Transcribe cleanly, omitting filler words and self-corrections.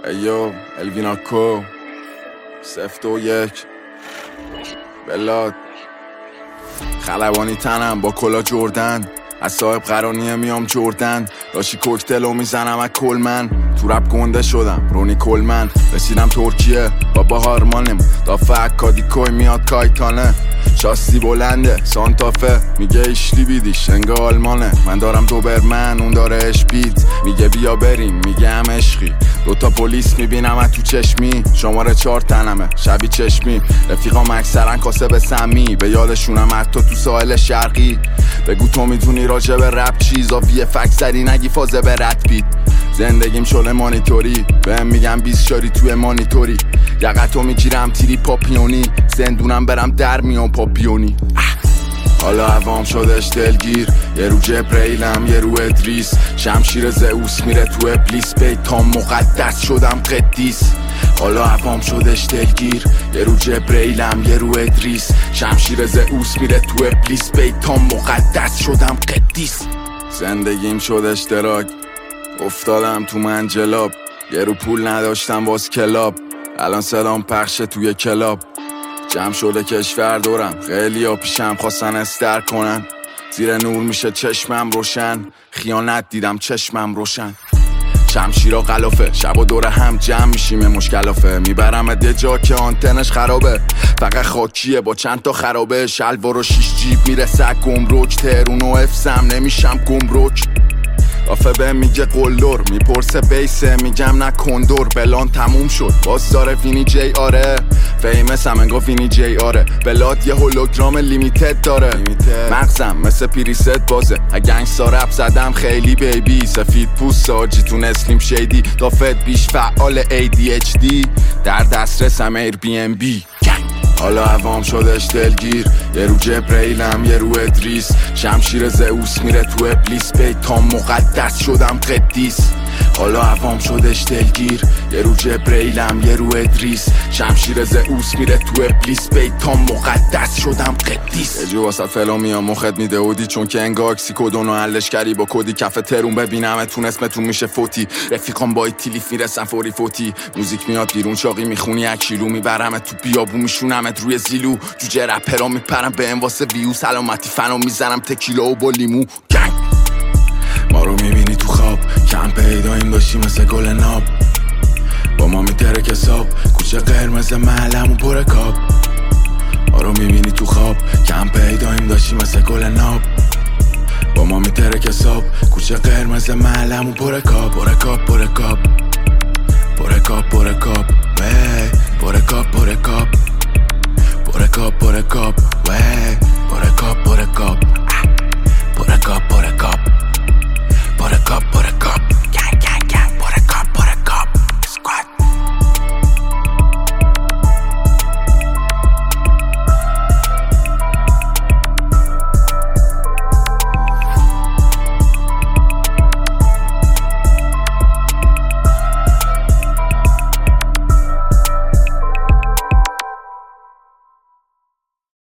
ایو الویناکو 021 بلاد خلبانی تنم با کلا جردن از صاحب قرانیه میام جردن داشی کوکتلو میزنم از کلمن تو رپ گنده شدم رونی کلمن رسیدم ترکیه با هارمانم دافه اکادیکوی میاد کایتانه شاستی بلنده سانتافه میگه ایشلی بیدیش انگه آلمانه من دارم دوبرمن اون داره اشپیت میگه بیا بریم میگه هم عشقی دوتا پلیس میبینم تو چشمی شماره 4 تنمه شبی چشمی رفیقام اکثرن کاسب سمی به یادشونم حتی تو ساحل شرقی بگو تو میدونی راجع به رپ چیزا وی فکس زدی نگی فازه به رد بیت زندگیم شله مانیتوری بهم میگم 20 شاری توی مانیتوری یقتو میگیرم تیری پاپیونی زندونم برم در میان پاپیونی حالا عوام شدش دلگیر یه رو جبریلم یه رو ادریس شمشیر زئوس میره تو ابلیس بیتام مقدس شدم قدیس حالا عوام شدش دلگیر یه رو جبریلم یه رو ادریس شمشیر زئوس میره تو ابلیس بیتام مقدس شدم قدیس زندگیم شدش دراگ افتادم تو منجلاب یه رو پول نداشتم واس کلاب الان صدام پخشه توی کلاب جمع شده کشور دورم خیلی ها پیشم خواستن استر کنن زیر نور میشه چشمم روشن خیانت دیدم چشمم روشن شمشیرا غلافه شب و دور هم جمع میشیم مشکلافه میبرم یه جا که آنتنش خرابه فقط خاکیه با چند تا خرابه شلوار و 6 جیب میرسه گمرک تهرون و افسم نمیشم گمرک آفه به میگه قلدر میپرسه بیسه میگم نه کندور بلان تموم شد باز داره وینی جی آره فیمس هم انگا وینی جی آره بلاد یه هولوگرام لیمیتد داره مغزم مثل پریست بازه گنگستا رپ زدم خیلی بیبی سفید پوست آجی تو نسلیم شیدی دافت بیش فعال ADHD در دسترسم ایر بی ام بی حالا عوام شدش دلگیر یه رو جبریلم یه رو ادریس شمشیر زئوس میره تو ابلیس بیتام مقدس شدم قدیس حالا عوام شدش دلگیر یه رو جبریلم یه رو ادریس شمشیر زئوس میره تو ابلیس بیتام مقدس شدم قدیس یه جو واسه فلو میام مخت میده اودی چون که انگا اکسی کدونو حلش کردی با کدی کف ترون ببینم تون اسمتون میشه فوتی رفیقام با تیلیف میرسن فوری فوتی موزیک میاد بیرون چاقی میخونی اکیلو میبرم تو بیابو میشونمت روی زیلو جوجه رپرا میپرم به ام واسه ویو سلامتی فنو میزنم تکیلا و با لیمو گنگ ما رو میبینی تو خواب کم پیداییم داشتی مثل گل ناب با ما میترک حساب کوچه قرمز محلمون پر کاب ما رو میبینی تو خواب کم پیداییم داشتی مثل گل ناب با ما میترک حساب کوچه قرمز محلمون پر کاب